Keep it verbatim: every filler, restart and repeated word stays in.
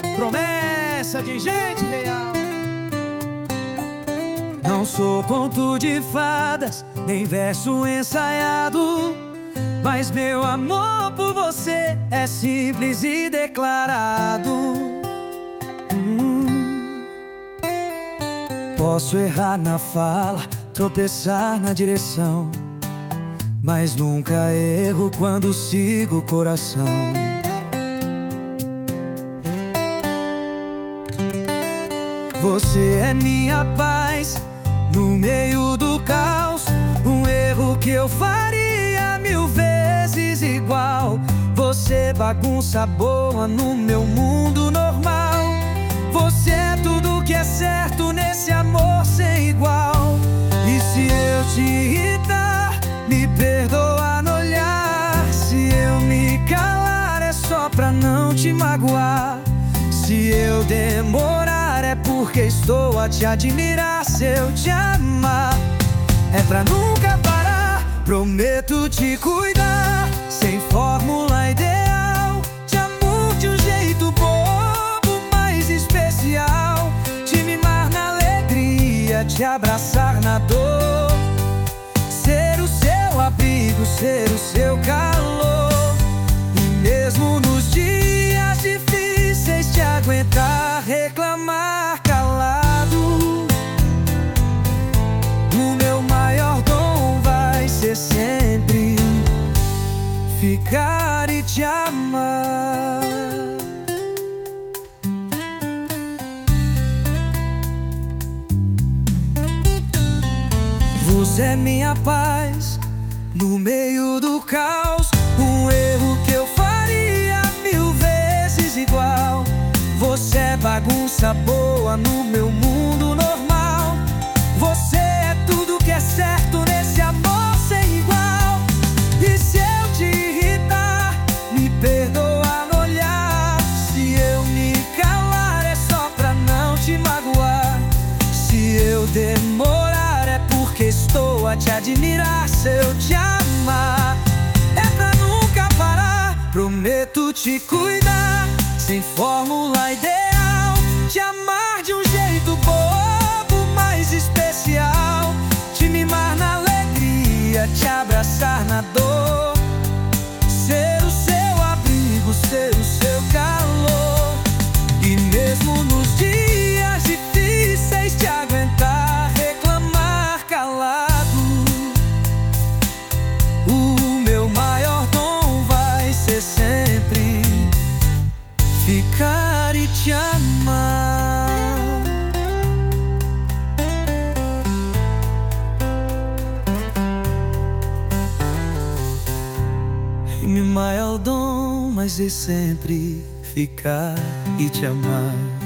Promessa de gente real. Não sou conto de fadas, nem verso ensaiado, mas meu amor por você é simples e declarado. hum. Posso errar na fala, tropeçar na direção, mas nunca erro quando sigo o coração. Você é minha paz no meio do caos, um erro que eu faria mil vezes igual. Você bagunça boa no meu mundo normal. Você é tudo que é certo nesse amor sem igual. E se eu te irritar, me perdoa no olhar. Se eu me calar é só pra não te magoar. Se eu demorar é porque estou a te admirar. Se eu te amar é pra nunca parar. Prometo te cuidar, sem fórmula ideal. Te amo de um jeito bobo, mas especial. Te mimar na alegria, te abraçar na dor. Ser o seu abrigo, ser o seu calor. E mesmo nos dias difíceis te aguentar, reclamar calado. O meu maior dom vai ser sempre ficar e te amar. Você é minha paz no meio do caos, um erro que eu faria mil vezes igual. Você é bagunça boa no meu mundo normal. Você é tudo que é certo nesse amor sem igual. E se eu te irritar, me perdoa no olhar. Se eu me calar é só pra não te magoar. Se eu demorar é porque estou a te admirar. Se eu te amar é pra nunca parar. Prometo te cuidar, sem fórmula ideal. Te amar de um jeito bobo, mas especial. Te mimar na alegria, te abraçar na dor. Ser o seu abrigo, ser o seu calor. E mesmo nos dias difíceis te aguentar, reclamar calado. O meu maior dom vai ser sempre ficar e te amar. E meu maior dom vai ser sempre ficar e te amar.